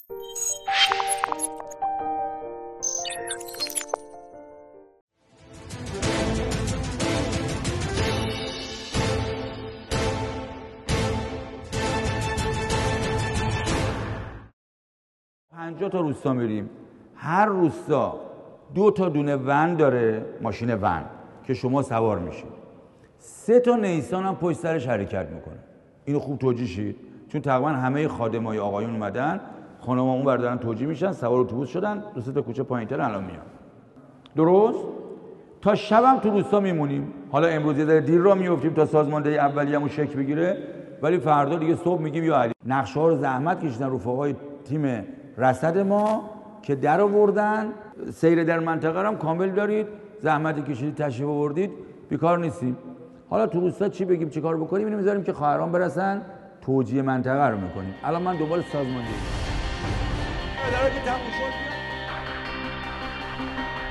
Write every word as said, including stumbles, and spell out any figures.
پنجاه تا روستا میریم، هر روستا دو تا دونه ون داره، ماشین ون که شما سوار میشید، سه تا نیسان هم پشت سرش حرکت میکنه. اینو خوب توجیه شید، چون تقریبا همه خادمای آقایون اومدن، خانم‌ها اون ور دارن توجیه میشن، سوار اتوبوس شدن، دو سه تا کوچه پایین‌تر الان میان. درست؟ تا شبم تو روستا میمونیم. حالا امروز یه ذره دیر را میافتیم تا سازماندهی اولیه‌مون شکل بگیره، ولی فردا دیگه صبح میگیم یا علی. نقشه‌ها رو زحمت کشیدن رفقای تیم رصد ما که در آوردن. سیر در منطقه رو هم کامل دارید، زحمت کشیدید، تشریف آوردید، بیکار نیستیم. حالا تو روستا چی بگیم چی کار بکنیم؟ اینو میذاریم که خواهران برسن، توجیه منطقه رو میکنیم. الان من دنبال سازماندهی اداره که تموم شد